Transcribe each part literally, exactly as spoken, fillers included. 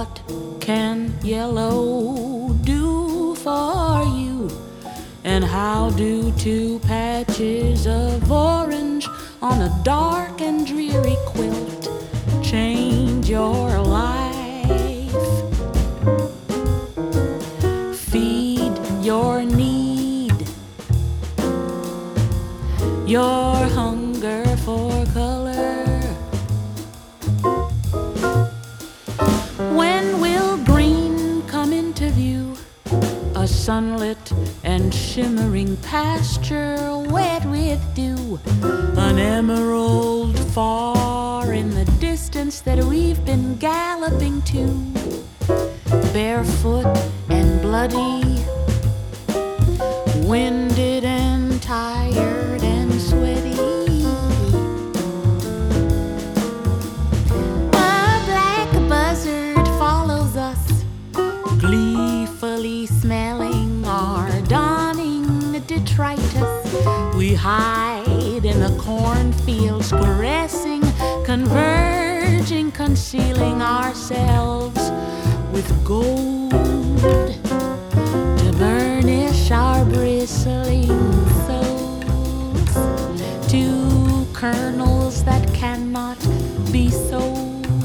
what can yellow do for you? And how do two patches of orange on a dark and dreary quilt change your life? Feed your need, your hunger for color. When will green come into view? A sunlit and shimmering pasture wet with dew, an emerald far in the distance that we've been galloping to, barefoot and bloody, winded and tired and sweaty. A black buzzard follows us, gleefully smelling our dawning detritus. We hide in the cornfields, caressing, converging, concealing ourselves with gold to burnish our bristling souls, to kernels that cannot be sold.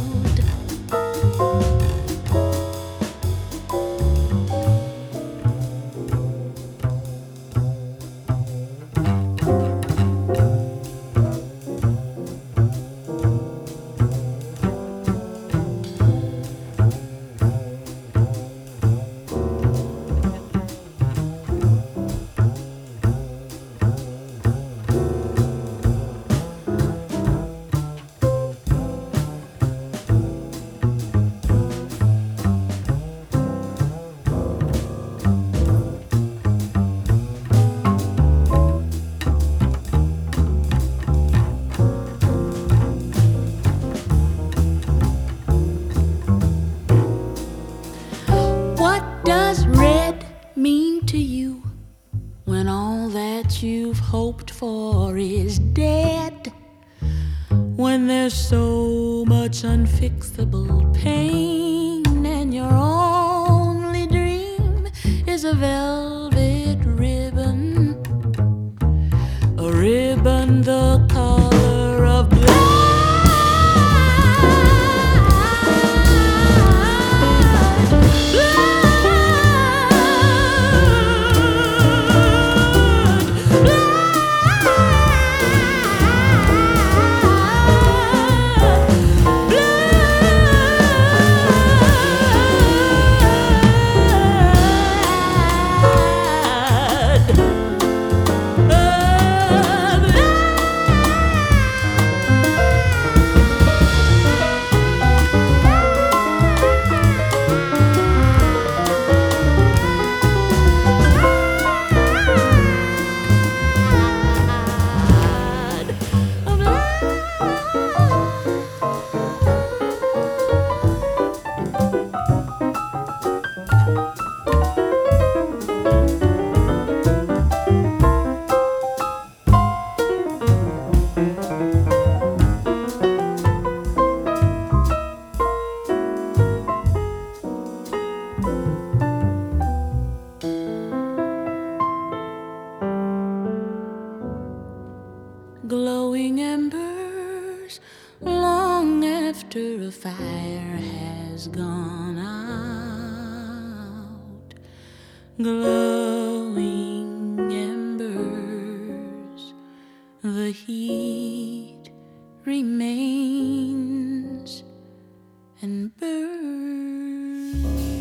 Does red mean to you when all that you've hoped for is dead? When there's so much unfixable pain and your only dream is a velvet ribbon, a ribbon the color of blood. Glowing embers long after a fire has gone out. Glowing embers, the heat remains and burns.